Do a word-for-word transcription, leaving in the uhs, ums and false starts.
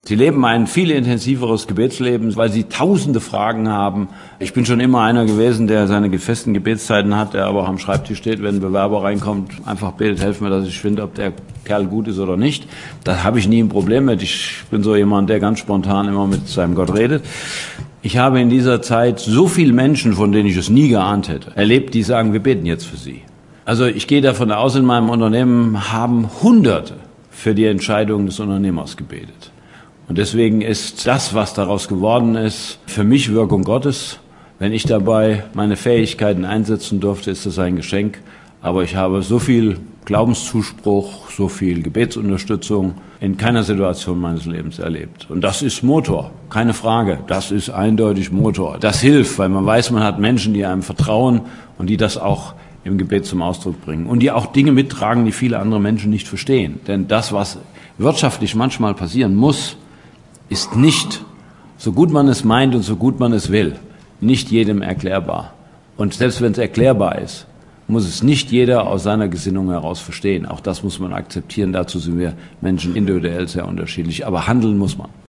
Sie leben ein viel intensiveres Gebetsleben, weil sie tausende Fragen haben. Ich bin schon immer einer gewesen, der seine festen Gebetszeiten hat, der aber auch am Schreibtisch steht, wenn ein Bewerber reinkommt, einfach betet, helft mir, dass ich finde, ob der Kerl gut ist oder nicht. Da habe ich nie ein Problem mit. Ich bin so jemand, der ganz spontan immer mit seinem Gott redet. Ich habe in dieser Zeit so viele Menschen, von denen ich es nie geahnt hätte, erlebt, die sagen, wir beten jetzt für sie. Also ich gehe davon aus, in meinem Unternehmen haben Hunderte für die Entscheidung des Unternehmers gebetet. Und deswegen ist das, was daraus geworden ist, für mich Wirkung Gottes. Wenn ich dabei meine Fähigkeiten einsetzen durfte, ist das ein Geschenk. Aber ich habe so viel Glaubenszuspruch, so viel Gebetsunterstützung in keiner Situation meines Lebens erlebt. Und das ist Motor, keine Frage. Das ist eindeutig Motor. Das hilft, weil man weiß, man hat Menschen, die einem vertrauen und die das auch im Gebet zum Ausdruck bringen. Und die auch Dinge mittragen, die viele andere Menschen nicht verstehen. Denn das, was wirtschaftlich manchmal passieren muss, ist nicht, so gut man es meint und so gut man es will, nicht jedem erklärbar. Und selbst wenn es erklärbar ist, muss es nicht jeder aus seiner Gesinnung heraus verstehen. Auch das muss man akzeptieren. Dazu sind wir Menschen individuell sehr unterschiedlich. Aber handeln muss man.